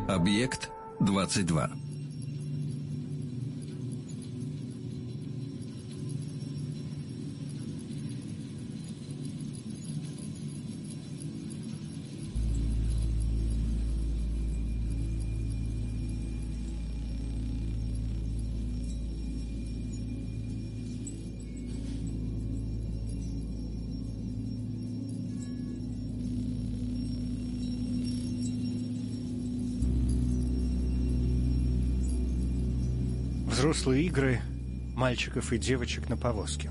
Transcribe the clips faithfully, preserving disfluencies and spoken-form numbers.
Объект двадцать два. Взрослые игры мальчиков и девочек на повозке.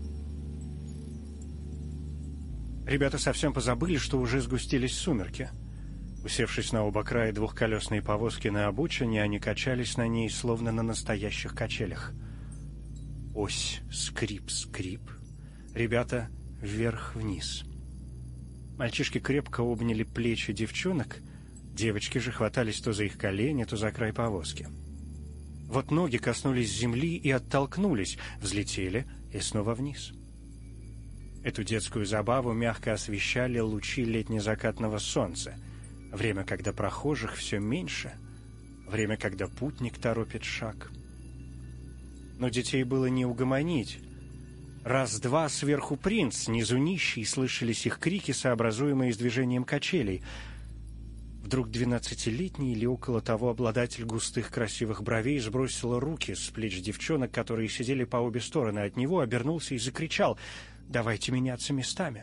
Ребята совсем позабыли, что уже сгустились сумерки. Усевшись на оба края двухколесной повозки на обочине, они качались на ней, словно на настоящих качелях. Ось, скрип, скрип. Ребята вверх-вниз. Мальчишки крепко обняли плечи девчонок, девочки же хватались то за их колени, то за край повозки. Вот ноги коснулись земли и оттолкнулись, взлетели и снова вниз. Эту детскую забаву мягко освещали лучи летне-закатного солнца. Время, когда прохожих все меньше, время, когда путник торопит шаг. Но детей было не угомонить. Раз-два сверху принц, снизу нищий, слышались их крики, сообразуемые с движением качелей. Вдруг двенадцатилетний или около того обладатель густых красивых бровей сбросил руки с плеч девчонок, которые сидели по обе стороны от него, обернулся и закричал: «Давайте меняться местами».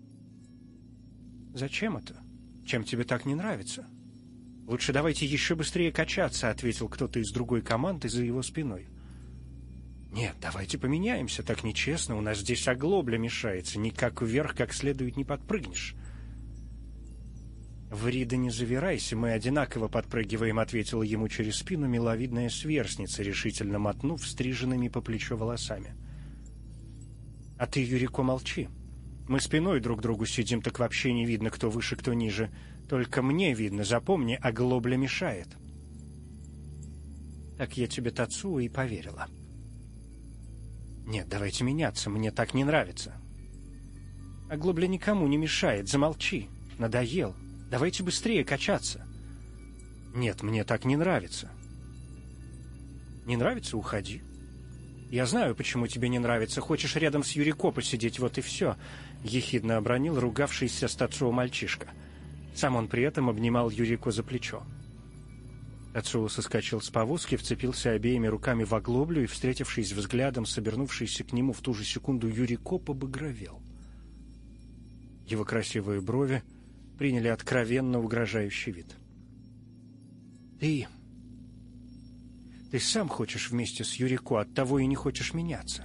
«Зачем это? Чем тебе так не нравится?» «Лучше давайте еще быстрее качаться», — ответил кто-то из другой команды за его спиной. «Нет, давайте поменяемся, так нечестно, у нас здесь оглобля мешается, никак вверх как следует не подпрыгнешь». «Ври да не завирайся, мы одинаково подпрыгиваем», — ответила ему через спину миловидная сверстница, решительно мотнув стриженными по плечо волосами. «А ты, Юрико, молчи. Мы спиной друг к другу сидим, так вообще не видно, кто выше, кто ниже. Только мне видно, запомни, оглобля мешает». «Так я тебе, Тацуо, и поверила». «Нет, давайте меняться, мне так не нравится». «Оглобля никому не мешает, замолчи. Надоел. Давайте быстрее качаться». «Нет, мне так не нравится». «Не нравится? Уходи». «Я знаю, почему тебе не нравится. Хочешь рядом с Юрико посидеть, вот и все», — ехидно обронил ругавшийся с Тацуо мальчишка. Сам он при этом обнимал Юрико за плечо. Тацуо соскочил с повозки, вцепился обеими руками в оглоблю и, встретившись взглядом с обернувшейся к нему в ту же секунду Юрико, побагровел. Его красивые брови приняли откровенно угрожающий вид. «Ты... ты сам хочешь вместе с Юрико, оттого и не хочешь меняться».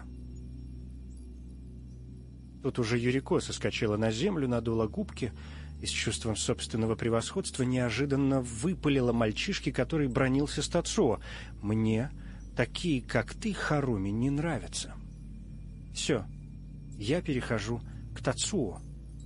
Тут уже Юрико соскочила на землю, надула губки и с чувством собственного превосходства неожиданно выпалила мальчишке, который бранился с Тацуо: «Мне такие, как ты, Харуми, не нравятся. Все, я перехожу к Тацуо».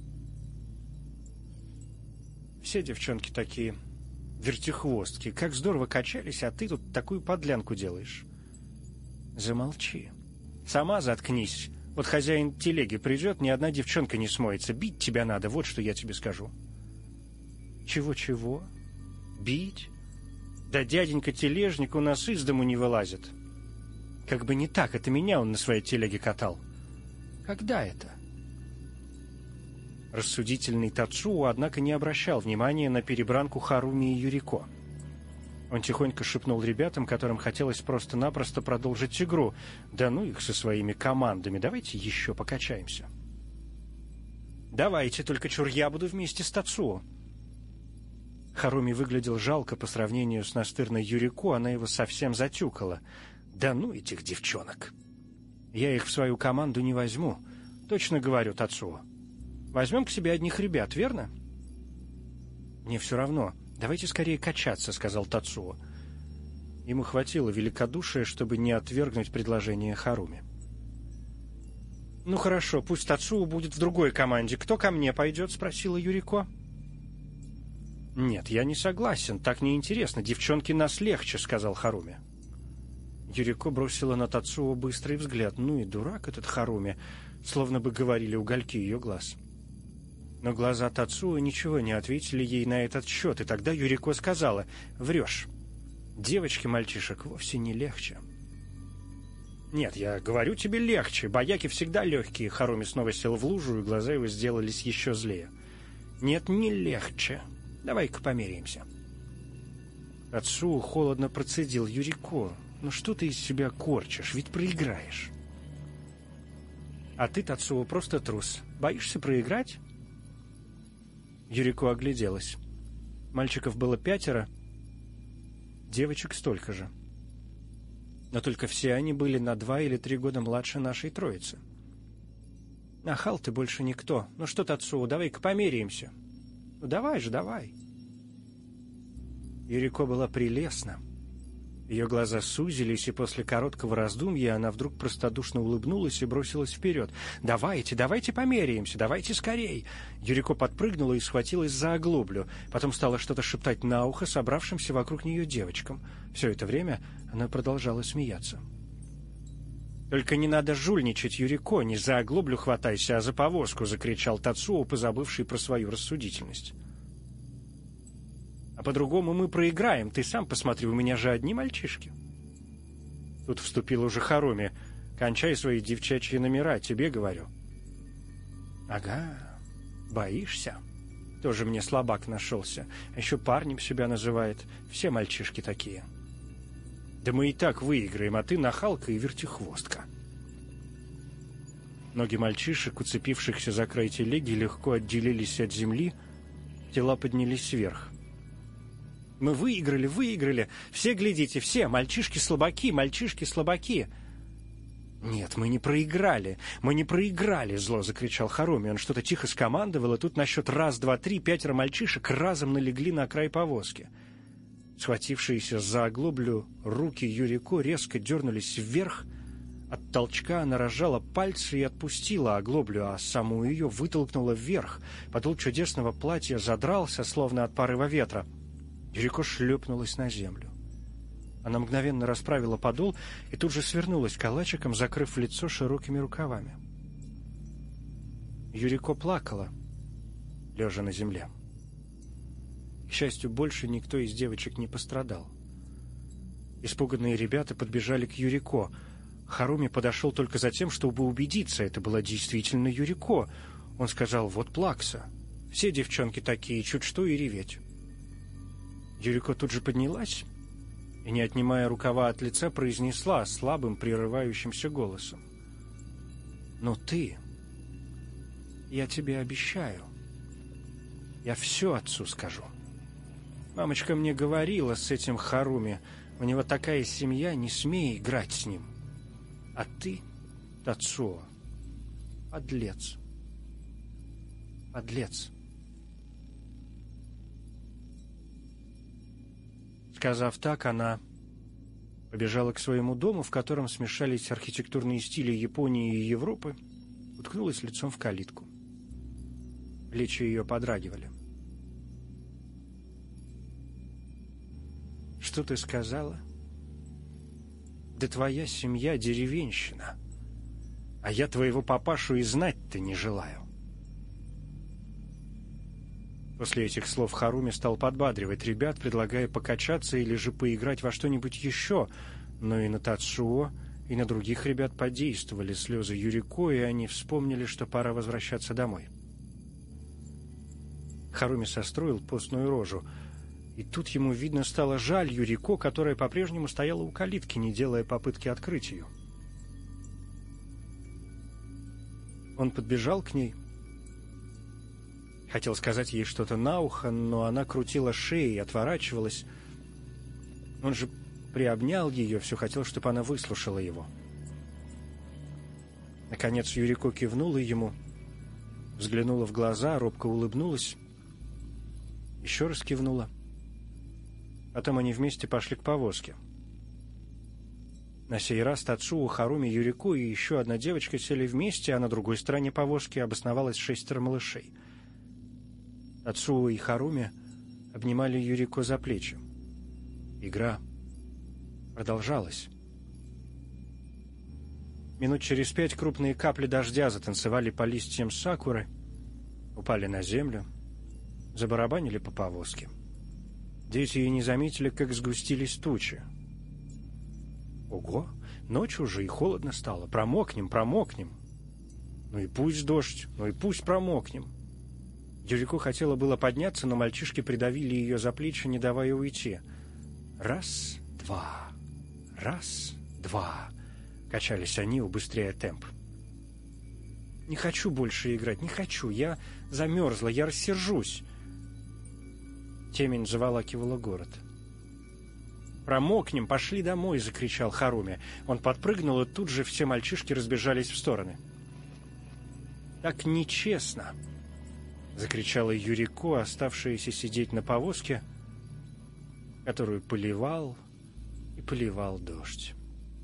Все девчонки такие вертихвостки. Как здорово качались, а ты тут такую подлянку делаешь. Замолчи. Сама заткнись. Вот хозяин телеги придет, ни одна девчонка не смоется. Бить тебя надо, вот что я тебе скажу. Чего-чего? Бить? Да дяденька-тележник у нас из дому не вылазит. Как бы не так, это меня он на своей телеге катал. Когда это? Рассудительный Тацуо, однако, не обращал внимания на перебранку Харуми и Юрико. Он тихонько шепнул ребятам, которым хотелось просто-напросто продолжить игру: «Да ну их со своими командами, давайте еще покачаемся». «Давайте, только чур я буду вместе с Тацуо». Харуми выглядел жалко по сравнению с настырной Юрико, она его совсем затюкала. «Да ну этих девчонок! Я их в свою команду не возьму, точно говорю, Тацуо. Возьмем к себе одних ребят, верно?» «Мне все равно. Давайте скорее качаться», — сказал Тацуо. Ему хватило великодушия, чтобы не отвергнуть предложение Харуми. «Ну хорошо, пусть Тацуо будет в другой команде. Кто ко мне пойдет?» — спросила Юрико. «Нет, я не согласен. Так неинтересно. Девчонки нас легче», — сказал Харуми. Юрико бросила на Тацуо быстрый взгляд. Ну и дурак этот Харуми, словно бы говорили угольки ее глаз. Но глаза Тацуо ничего не ответили ей на этот счет, и тогда Юрико сказала: «Врешь. Девочке мальчишек вовсе не легче». «Нет, я говорю тебе, легче. Бояки всегда легкие». Харуми снова сел в лужу, и глаза его сделались еще злее. «Нет, не легче. Давай-ка померяемся». Тацуо холодно процедил: «Юрико, ну что ты из себя корчишь? Ведь проиграешь». «А ты, Тацуо, просто трус. Боишься проиграть?» Юрико огляделась. Мальчиков было пятеро, девочек столько же. Но только все они были на два или три года младше нашей троицы. «Нахал ты больше никто. Ну что, Тацуо, давай-ка померяемся». «Ну давай же, давай». Юрико была прелестна. Ее глаза сузились, и после короткого раздумья она вдруг простодушно улыбнулась и бросилась вперед. «Давайте, давайте померяемся, давайте скорей!» Юрико подпрыгнула и схватилась за оглоблю. Потом стала что-то шептать на ухо собравшимся вокруг нее девочкам. Все это время она продолжала смеяться. «Только не надо жульничать, Юрико, не за оглоблю хватайся, а за повозку!» — закричал Тацуо, позабывший про свою рассудительность. «А по-другому мы проиграем. Ты сам посмотри, у меня же одни мальчишки». Тут вступил уже Харуми. «Кончай свои девчачьи номера, тебе говорю». «Ага, боишься? Тоже мне слабак нашелся. А еще парнем себя называет. Все мальчишки такие». «Да мы и так выиграем, а ты нахалка и вертихвостка». Ноги мальчишек, уцепившихся за край телеги, легко отделились от земли, тела поднялись вверх. «Мы выиграли, выиграли! Все глядите, все! Мальчишки-слабаки, мальчишки-слабаки!» «Нет, мы не проиграли! Мы не проиграли!» — зло закричал Харуми. Он что-то тихо скомандовал, и тут на счет раз, два, три пятеро мальчишек разом налегли на край повозки. Схватившиеся за оглоблю руки Юрико резко дернулись вверх. От толчка она разжала пальцы и отпустила оглоблю, а саму ее вытолкнула вверх. Подол чудесного платья задрался, словно от порыва ветра. Юрико шлепнулась на землю. Она мгновенно расправила подол и тут же свернулась калачиком, закрыв лицо широкими рукавами. Юрико плакала, лежа на земле. К счастью, больше никто из девочек не пострадал. Испуганные ребята подбежали к Юрико. Харуми подошел только за тем, чтобы убедиться, это была действительно Юрико. Он сказал: «Вот плакса. Все девчонки такие, чуть что и реветь». Юрико тут же поднялась и, не отнимая рукава от лица, произнесла слабым, прерывающимся голосом: «Ну ты, я тебе обещаю, я все отцу скажу. Мамочка мне говорила с этим Харуми, у него такая семья, не смей играть с ним. А ты, Тацуо, подлец, подлец». Сказав так, она побежала к своему дому, в котором смешались архитектурные стили Японии и Европы, уткнулась лицом в калитку. Плечи ее подрагивали. «Что ты сказала? Да твоя семья деревенщина, а я твоего папашу и знать-то не желаю». После этих слов Харуми стал подбадривать ребят, предлагая покачаться или же поиграть во что-нибудь еще, но и на Тацуо, и на других ребят подействовали слезы Юрико, и они вспомнили, что пора возвращаться домой. Харуми состроил постную рожу, и тут ему, видно, стало жаль Юрико, которая по-прежнему стояла у калитки, не делая попытки открыть ее. Он подбежал к ней, хотел сказать ей что-то на ухо, но она крутила шеей и отворачивалась. Он же приобнял ее, все хотел, чтобы она выслушала его. Наконец Юрико кивнула ему, взглянула в глаза, робко улыбнулась, еще раз кивнула. Потом они вместе пошли к повозке. На сей раз Тацуо, Харуми, Юрико и еще одна девочка сели вместе, а на другой стороне повозки обосновалось шестеро малышей. Тацуо и Харуми обнимали Юрико за плечи. Игра продолжалась. Минут через пять крупные капли дождя затанцевали по листьям сакуры, упали на землю, забарабанили по повозке. Дети и не заметили, как сгустились тучи. Ого, ночь уже и холодно стало. Промокнем, промокнем. Ну и пусть дождь, ну и пусть промокнем. Юрико хотела было подняться, но мальчишки придавили ее за плечи, не давая уйти. Раз, два, раз, два. Качались они, убыстряя темп. Не хочу больше играть, не хочу. Я замерзла, я рассержусь. Темень заволакивала город. «Промокнем, пошли домой!» — закричал Харуми. Он подпрыгнул, и тут же все мальчишки разбежались в стороны. «Так нечестно!» — закричала Юрико, оставшаяся сидеть на повозке, которую поливал и поливал дождь.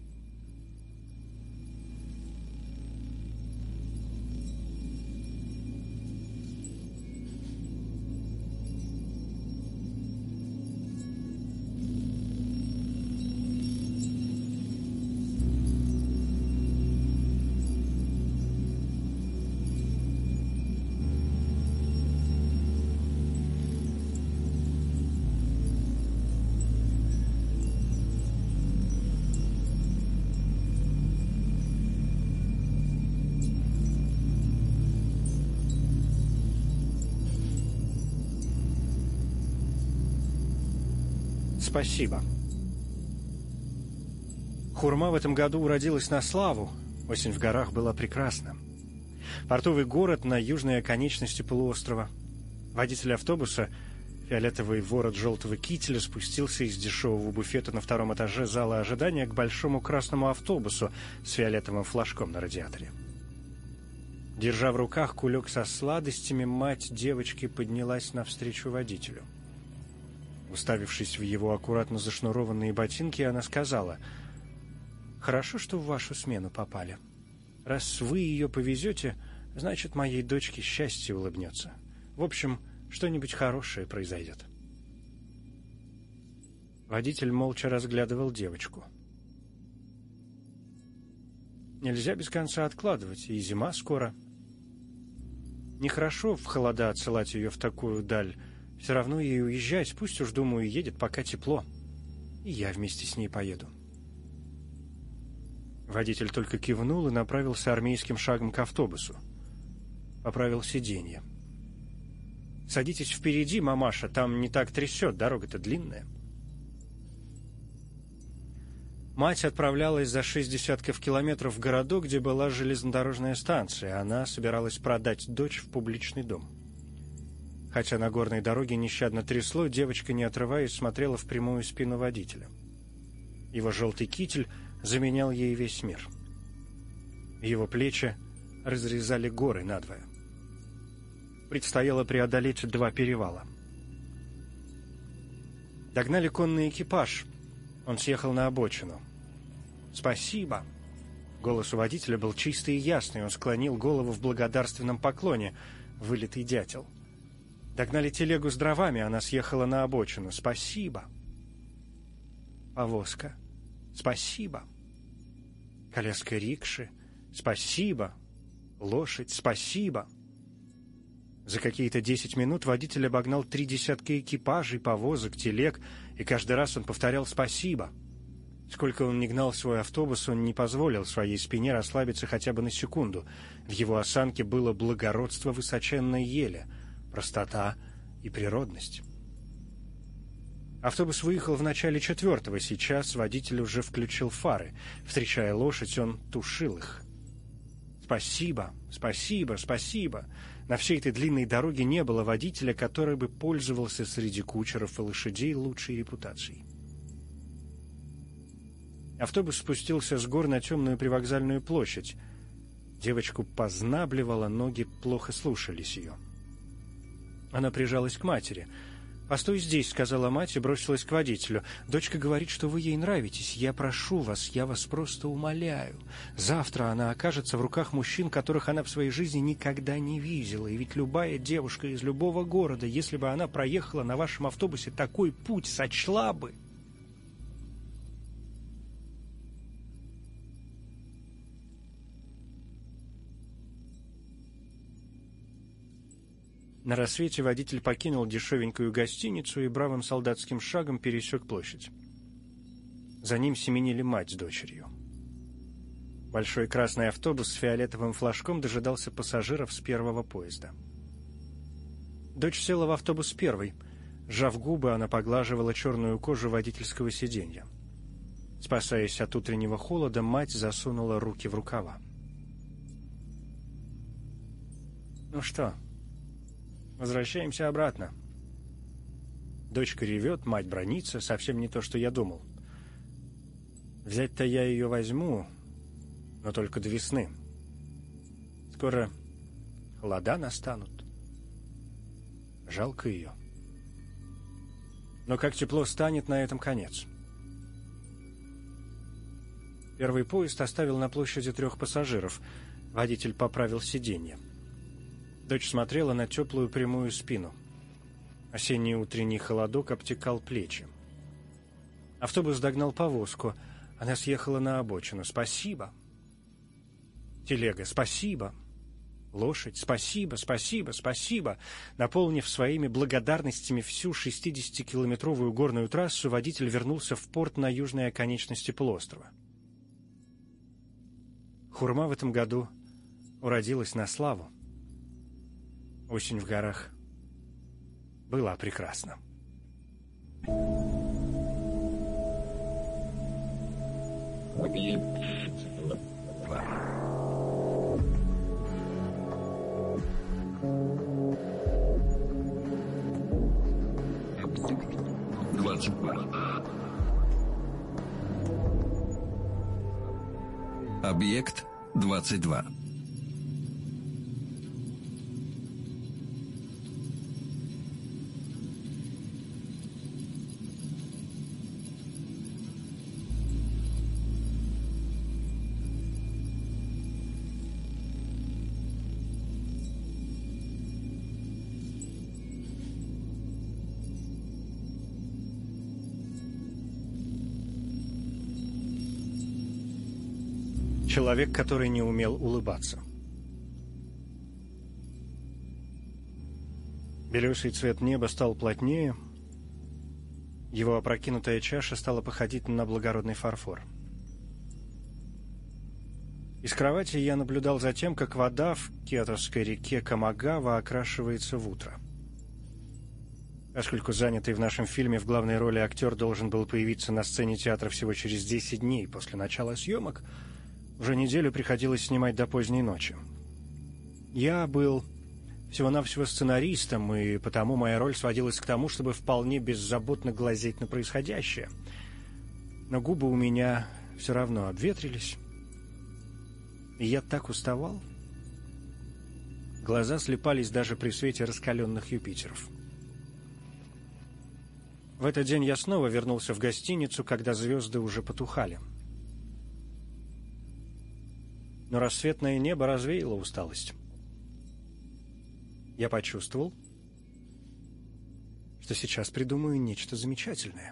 Спасибо. Хурма в этом году уродилась на славу. Осень в горах была прекрасна. Портовый город на южной оконечности полуострова. Водитель автобуса, фиолетовый ворот желтого кителя, спустился из дешевого буфета на втором этаже зала ожидания к большому красному автобусу с фиолетовым флажком на радиаторе. Держа в руках кулек со сладостями, мать девочки поднялась навстречу водителю. Уставившись в его аккуратно зашнурованные ботинки, она сказала: «Хорошо, что в вашу смену попали. Раз вы ее повезете, значит, моей дочке счастье улыбнется. В общем, что-нибудь хорошее произойдет». Водитель молча разглядывал девочку. Нельзя без конца откладывать, и зима скоро. Нехорошо в холода отсылать ее в такую даль. Все равно ей уезжать, пусть уж, думаю, едет, пока тепло. И я вместе с ней поеду. Водитель только кивнул и направился армейским шагом к автобусу. Поправил сиденье. «Садитесь впереди, мамаша, там не так трясет, дорога-то длинная». Мать отправлялась за шесть десятков километров в городок, где была железнодорожная станция. Она собиралась продать дочь в публичный дом. Хотя на горной дороге нещадно трясло, девочка, не отрываясь, смотрела в прямую спину водителя. Его желтый китель заменял ей весь мир. Его плечи разрезали горы надвое. Предстояло преодолеть два перевала. Догнали конный экипаж. Он съехал на обочину. «Спасибо!» Голос у водителя был чистый и ясный. Он склонил голову в благодарственном поклоне. Вылитый дятел. Догнали телегу с дровами, она съехала на обочину. «Спасибо!» Повозка. «Спасибо!» Коляска рикши. «Спасибо!» Лошадь. «Спасибо!» За какие-то десять минут водитель обогнал три десятка экипажей, повозок, телег, и каждый раз он повторял «спасибо». Сколько он ни гнал свой автобус, он не позволил своей спине расслабиться хотя бы на секунду. В его осанке было благородство высоченной ели, простота и природность. Автобус выехал в начале четвертого. Сейчас водитель уже включил фары. Встречая лошадь, он тушил их. «Спасибо, спасибо, спасибо!» На всей этой длинной дороге не было водителя, который бы пользовался среди кучеров и лошадей лучшей репутацией. Автобус спустился с гор на темную привокзальную площадь. Девочку познабливало, ноги плохо слушались ее. Она прижалась к матери. «Постой здесь», — сказала мать и бросилась к водителю. «Дочка говорит, что вы ей нравитесь. Я прошу вас, я вас просто умоляю. Завтра она окажется в руках мужчин, которых она в своей жизни никогда не видела. И ведь любая девушка из любого города, если бы она проехала на вашем автобусе такой путь, сочла бы...» На рассвете водитель покинул дешевенькую гостиницу и бравым солдатским шагом пересек площадь. За ним семенили мать с дочерью. Большой красный автобус с фиолетовым флажком дожидался пассажиров с первого поезда. Дочь села в автобус первой. Сжав губы, она поглаживала черную кожу водительского сиденья. Спасаясь от утреннего холода, мать засунула руки в рукава. «Ну что, возвращаемся обратно». Дочка ревет, мать бранится, совсем не то, что я думал. Взять-то я ее возьму, но только до весны. Скоро холода настанут. Жалко ее. Но как тепло станет, на этом конец. Первый поезд оставил на площади трех пассажиров. Водитель поправил сиденье. Дочь смотрела на теплую прямую спину. Осенний утренний холодок обтекал плечи. Автобус догнал повозку. Она съехала на обочину. «Спасибо!» Телега «Спасибо!» Лошадь «Спасибо, спасибо, спасибо!» Наполнив своими благодарностями всю шестидесятикилометровую горную трассу, водитель вернулся в порт на южной оконечности полуострова. Хурма в этом году уродилась на славу. Осень в горах была прекрасна. двадцать два. Объект двадцать два. Человек, который не умел улыбаться. Белесый цвет неба стал плотнее. Его опрокинутая чаша стала походить на благородный фарфор. Из кровати я наблюдал за тем, как вода в киотовской реке Камагава окрашивается в утро. Поскольку занятый в нашем фильме в главной роли актер должен был появиться на сцене театра всего через десять дней после начала съемок, уже неделю приходилось снимать до поздней ночи. Я был всего-навсего сценаристом, и потому моя роль сводилась к тому, чтобы вполне беззаботно глазеть на происходящее. Но губы у меня все равно обветрились, и я так уставал. Глаза слепались даже при свете раскаленных Юпитеров. В этот день я снова вернулся в гостиницу, когда звезды уже потухали. Но рассветное небо развеяло усталость. Я почувствовал, что сейчас придумаю нечто замечательное.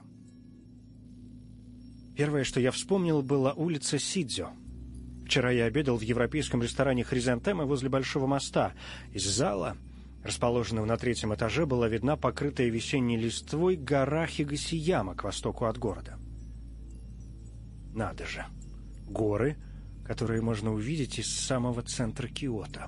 Первое, что я вспомнил, была улица Сидзё. Вчера я обедал в европейском ресторане «Хризантема» возле Большого моста. Из зала, расположенного на третьем этаже, была видна покрытая весенней листвой гора Хигасияма к востоку от города. Надо же! Горы, которые можно увидеть из самого центра Киото.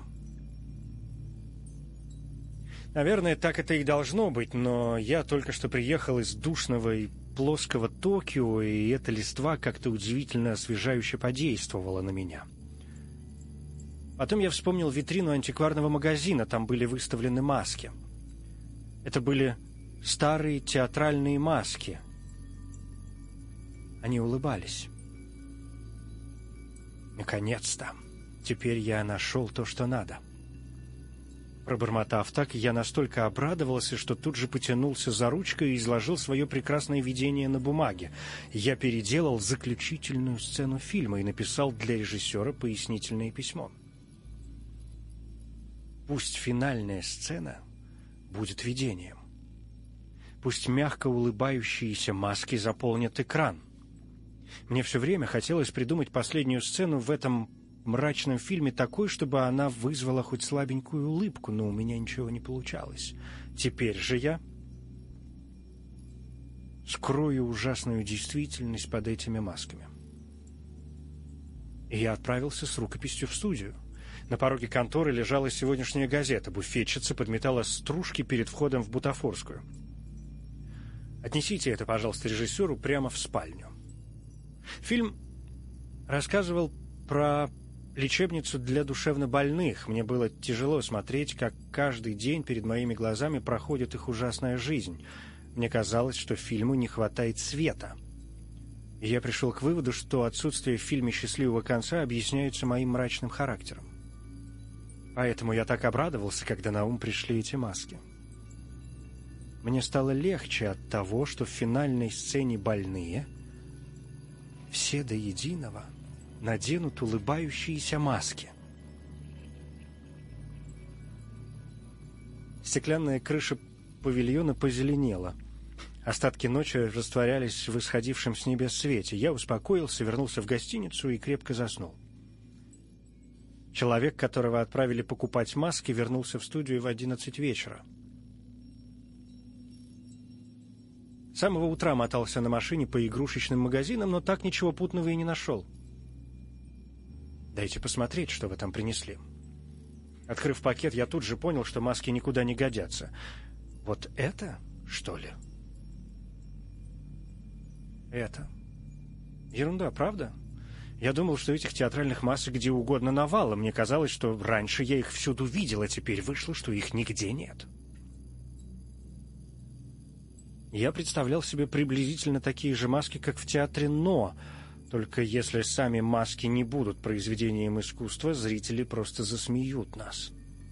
Наверное, так это и должно быть, но я только что приехал из душного и плоского Токио, и эта листва как-то удивительно освежающе подействовала на меня. Потом я вспомнил витрину антикварного магазина, там были выставлены маски. Это были старые театральные маски. Они улыбались. Наконец-то! Теперь я нашел то, что надо. Пробормотав так, я настолько обрадовался, что тут же потянулся за ручкой и изложил свое прекрасное видение на бумаге. Я переделал заключительную сцену фильма и написал для режиссера пояснительное письмо. Пусть финальная сцена будет видением. Пусть мягко улыбающиеся маски заполнят экран. Мне все время хотелось придумать последнюю сцену в этом мрачном фильме такой, чтобы она вызвала хоть слабенькую улыбку, но у меня ничего не получалось. Теперь же я скрою ужасную действительность под этими масками. И я отправился с рукописью в студию. На пороге конторы лежала сегодняшняя газета. Буфетчица подметала стружки перед входом в бутафорскую. «Отнесите это, пожалуйста, режиссеру прямо в спальню». Фильм рассказывал про лечебницу для душевнобольных. Мне было тяжело смотреть, как каждый день перед моими глазами проходит их ужасная жизнь. Мне казалось, что фильму не хватает света. И я пришел к выводу, что отсутствие в фильме счастливого конца объясняется моим мрачным характером. Поэтому я так обрадовался, когда на ум пришли эти маски. Мне стало легче от того, что в финальной сцене больные все до единого наденут улыбающиеся маски. Стеклянная крыша павильона позеленела. Остатки ночи растворялись в исходившем с небес свете. Я успокоился, вернулся в гостиницу и крепко заснул. Человек, которого отправили покупать маски, вернулся в студию в одиннадцать вечера. С самого утра мотался на машине по игрушечным магазинам, но так ничего путного и не нашел. Дайте посмотреть, что вы там принесли. Открыв пакет, я тут же понял, что маски никуда не годятся. Вот это, что ли? Это. Ерунда, правда? Я думал, что этих театральных масок где угодно навалом. Мне казалось, что раньше я их всюду видел, а теперь вышло, что их нигде нет. Я представлял себе приблизительно такие же маски, как в театре «Но», только если сами маски не будут произведением искусства, зрители просто засмеют нас.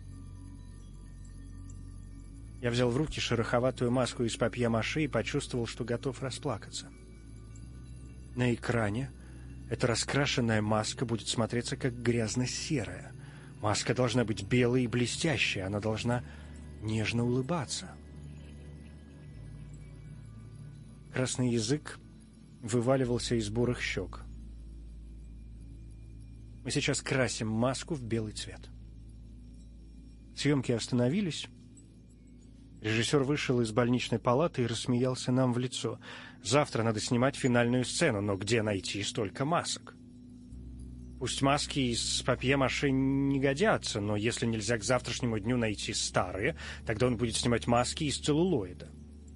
Я взял в руки шероховатую маску из папье-маше и почувствовал, что готов расплакаться. На экране эта раскрашенная маска будет смотреться как грязно-серая. Маска должна быть белой и блестящей, она должна нежно улыбаться. Красный язык вываливался из бурых щек. Мы сейчас красим маску в белый цвет. Съемки остановились. Режиссер вышел из больничной палаты и рассмеялся нам в лицо. Завтра надо снимать финальную сцену, но где найти столько масок? Пусть маски из папье-маше не годятся, но если нельзя к завтрашнему дню найти старые, тогда он будет снимать маски из целлулоида.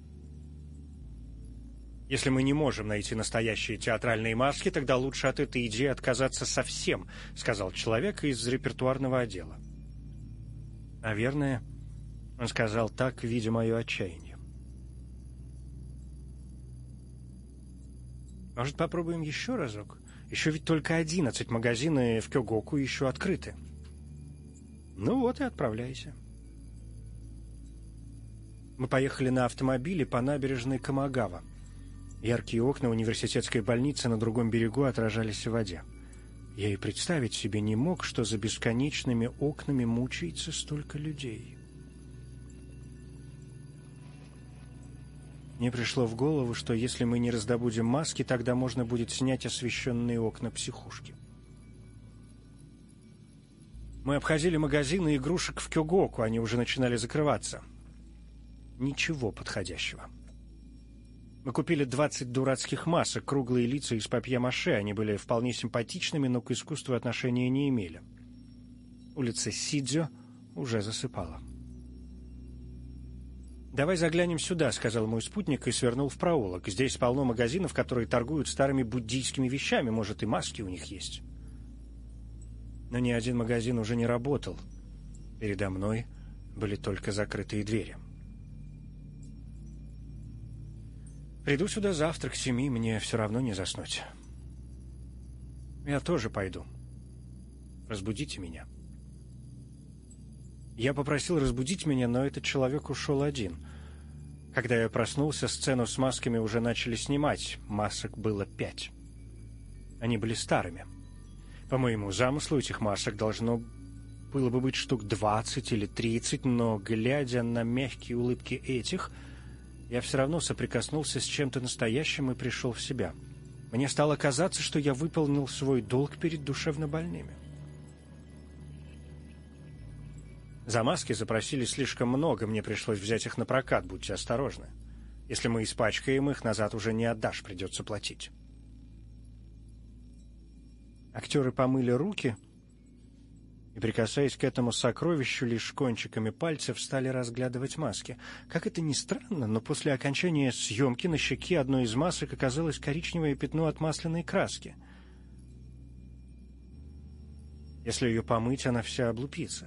Если мы не можем найти настоящие театральные маски, тогда лучше от этой идеи отказаться совсем, сказал человек из репертуарного отдела. Наверное, он сказал так, видя мое отчаяние. Может, попробуем еще разок? Еще ведь только одиннадцать магазинов в Кёгоку еще открыты. Ну вот и отправляйся. Мы поехали на автомобиле по набережной Камагава. Яркие окна университетской больницы на другом берегу отражались в воде. Я и представить себе не мог, что за бесконечными окнами мучается столько людей. Мне пришло в голову, что если мы не раздобудем маски, тогда можно будет снять освещенные окна психушки. Мы обходили магазины игрушек в Кёгоку, они уже начинали закрываться. Ничего подходящего. Мы купили двадцать дурацких масок, круглые лица из папье-маше. Они были вполне симпатичными, но к искусству отношения не имели. Улица Сидзё уже засыпала. «Давай заглянем сюда», — сказал мой спутник и свернул в проулок. «Здесь полно магазинов, которые торгуют старыми буддийскими вещами. Может, и маски у них есть». Но ни один магазин уже не работал. Передо мной были только закрытые двери. «Приду сюда завтра к семи, мне все равно не заснуть». «Я тоже пойду. Разбудите меня». Я попросил разбудить меня, но этот человек ушел один. Когда я проснулся, сцену с масками уже начали снимать. Масок было пять. Они были старыми. По моему замыслу, этих масок должно было бы быть штук двадцать или тридцать, но, глядя на мягкие улыбки этих, я все равно соприкоснулся с чем-то настоящим и пришел в себя. Мне стало казаться, что я выполнил свой долг перед душевнобольными. За маски запросили слишком много, мне пришлось взять их на прокат, будьте осторожны. Если мы испачкаем их, назад уже не отдашь, придется платить. Актеры помыли руки и, прикасаясь к этому сокровищу, лишь кончиками пальцев стали разглядывать маски. Как это ни странно, но после окончания съемки на щеке одной из масок оказалось коричневое пятно от масляной краски. Если ее помыть, она вся облупится.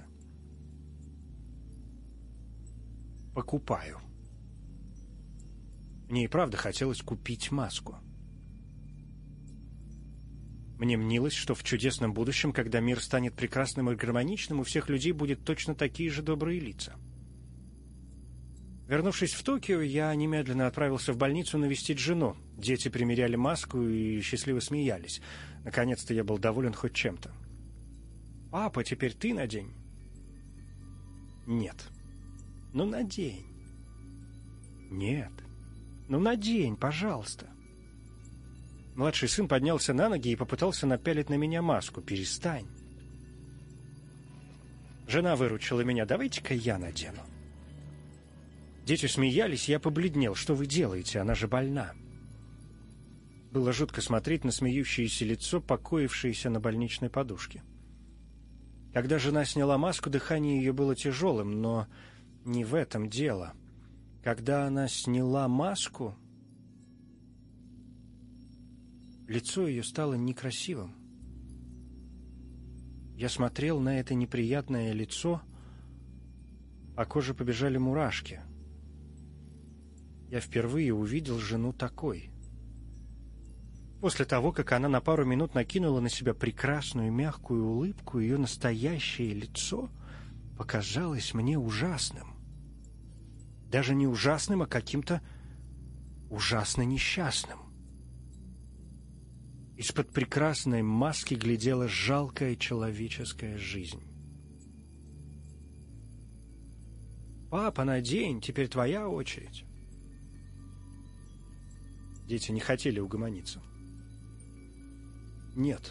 Покупаю. Мне и правда хотелось купить маску. Мне мнилось, что в чудесном будущем, когда мир станет прекрасным и гармоничным, у всех людей будет точно такие же добрые лица. Вернувшись в Токио, я немедленно отправился в больницу навестить жену. Дети примеряли маску и счастливо смеялись. Наконец-то я был доволен хоть чем-то. «Папа, теперь ты надень». «Нет». «Ну, надень». «Нет». «Ну, надень, пожалуйста». Младший сын поднялся на ноги и попытался напялить на меня маску. «Перестань». Жена выручила меня. «Давайте-ка я надену». Дети смеялись, я побледнел. «Что вы делаете? Она же больна». Было жутко смотреть на смеющееся лицо, покоившееся на больничной подушке. Когда жена сняла маску, дыхание ее было тяжелым, но не в этом дело. Когда она сняла маску, лицо ее стало некрасивым. Я смотрел на это неприятное лицо, по коже побежали мурашки. Я впервые увидел жену такой. После того, как она на пару минут накинула на себя прекрасную мягкую улыбку, ее настоящее лицо показалось мне ужасным. Даже не ужасным, а каким-то ужасно несчастным. Из-под прекрасной маски глядела жалкая человеческая жизнь. «Папа, надень, теперь твоя очередь». Дети не хотели угомониться. «Нет».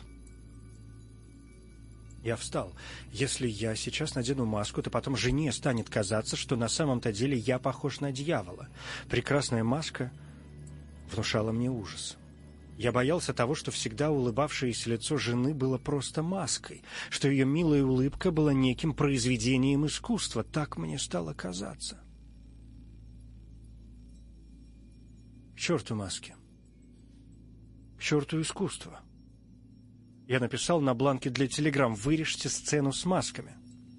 Я встал. Если я сейчас надену маску, то потом жене станет казаться, что на самом-то деле я похож на дьявола. Прекрасная маска внушала мне ужас. Я боялся того, что всегда улыбавшееся лицо жены было просто маской, что ее милая улыбка была неким произведением искусства. Так мне стало казаться. К черту маски. К черту искусство. Я написал на бланке для телеграмм: «Вырежьте сцену с масками».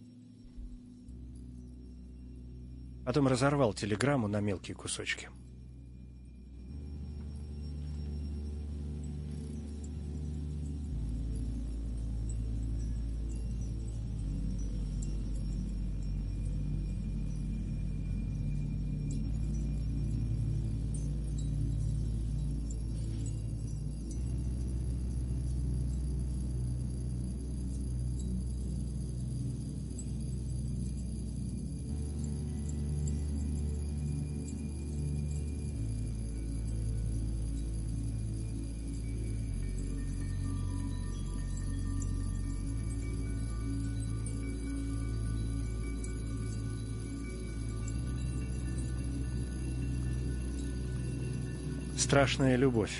Потом разорвал телеграмму на мелкие кусочки. Страшная любовь.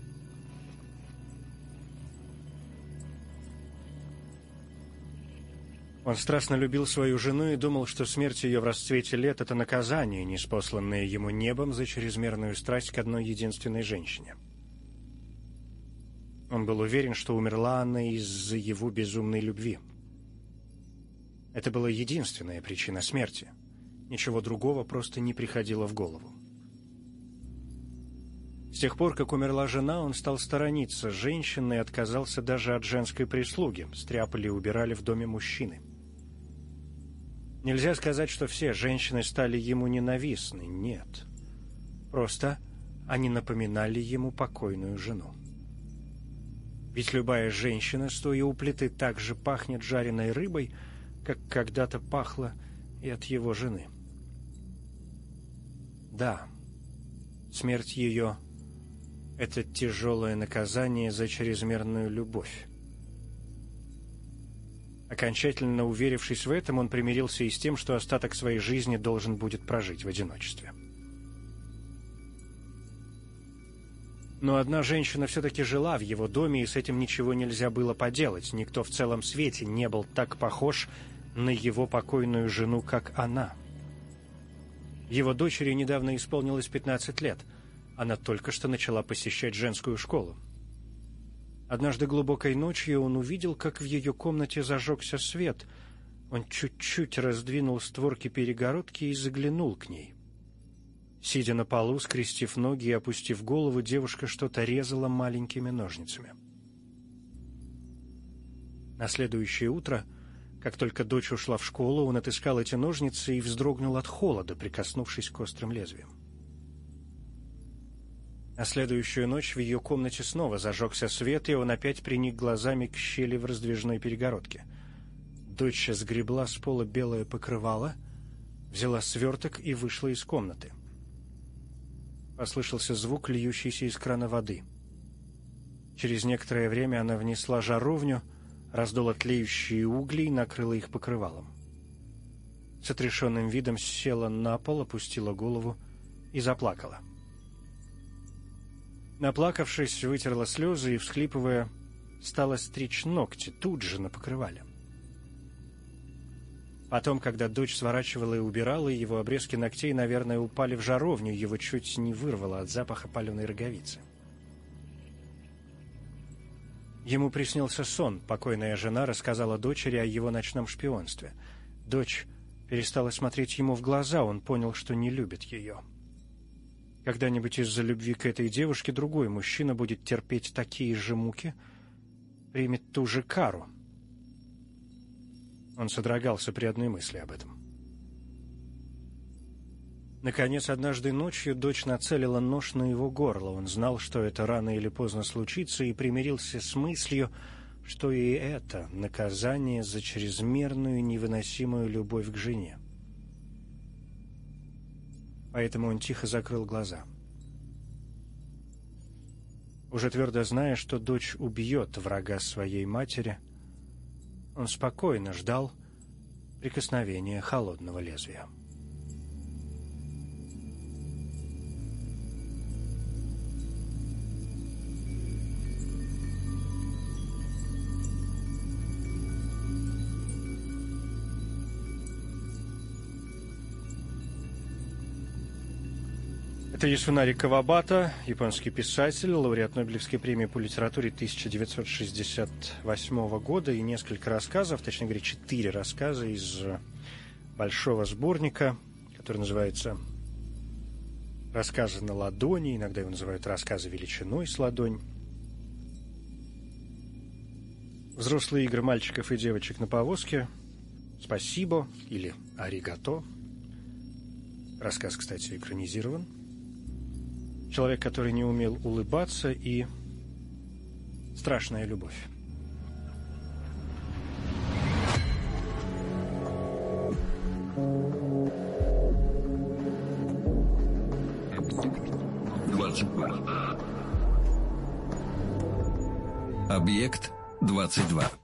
Он страстно любил свою жену и думал, что смерть ее в расцвете лет — это наказание, ниспосланное ему небом за чрезмерную страсть к одной единственной женщине. Он был уверен, что умерла она из-за его безумной любви. Это была единственная причина смерти. Ничего другого просто не приходило в голову. С тех пор, как умерла жена, он стал сторониться женщин и отказался даже от женской прислуги. Стряпали и убирали в доме мужчины. Нельзя сказать, что все женщины стали ему ненавистны. Нет. Просто они напоминали ему покойную жену. Ведь любая женщина, стоя у плиты, так же пахнет жареной рыбой, как когда-то пахло и от его жены. Да, смерть ее — это тяжелое наказание за чрезмерную любовь. Окончательно уверившись в этом, он примирился и с тем, что остаток своей жизни должен будет прожить в одиночестве. Но одна женщина все-таки жила в его доме, и с этим ничего нельзя было поделать. Никто в целом свете не был так похож на его покойную жену, как она. Его дочери недавно исполнилось пятнадцать лет. Она только что начала посещать женскую школу. Однажды глубокой ночью он увидел, как в ее комнате зажегся свет. Он чуть-чуть раздвинул створки перегородки и заглянул к ней. Сидя на полу, скрестив ноги и опустив голову, девушка что-то резала маленькими ножницами. На следующее утро, как только дочь ушла в школу, он отыскал эти ножницы и вздрогнул от холода, прикоснувшись к острым лезвиям. На следующую ночь в ее комнате снова зажегся свет, и он опять приник глазами к щели в раздвижной перегородке. Дочь сгребла с пола белое покрывало, взяла сверток и вышла из комнаты. Послышался звук льющейся из крана воды. Через некоторое время она внесла жаровню, раздула тлеющие угли и накрыла их покрывалом. С отрешенным видом села на пол, опустила голову и заплакала. Наплакавшись, вытерла слезы и, всхлипывая, стала стричь ногти тут же на покрывале. Потом, когда дочь сворачивала и убирала, его обрезки ногтей, наверное, упали в жаровню, его чуть не вырвало от запаха паленой роговицы. Ему приснился сон. Покойная жена рассказала дочери о его ночном шпионстве. Дочь перестала смотреть ему в глаза, он понял, что не любит ее. Когда-нибудь из-за любви к этой девушке другой мужчина будет терпеть такие же муки, примет ту же кару. Он содрогался при одной мысли об этом. Наконец, однажды ночью дочь нацелила нож на его горло. Он знал, что это рано или поздно случится, и примирился с мыслью, что и это наказание за чрезмерную невыносимую любовь к жене. Поэтому он тихо закрыл глаза. Уже твердо зная, что дочь убьет врага своей матери, он спокойно ждал прикосновения холодного лезвия. Это Ясунари Кавабата, японский писатель, лауреат Нобелевской премии по литературе тысяча девятьсот шестьдесят восьмого года, и несколько рассказов, точнее говоря, четыре рассказа из большого сборника, который называется «Рассказы на ладони», иногда его называют «Рассказы величиной с ладонь». Взрослые игры мальчиков и девочек на повозке, «Спасибо» или «Аригато». Рассказ, кстати, экранизирован. Человек, который не умел улыбаться, и страшная любовь. двадцать два. Объект двадцать два.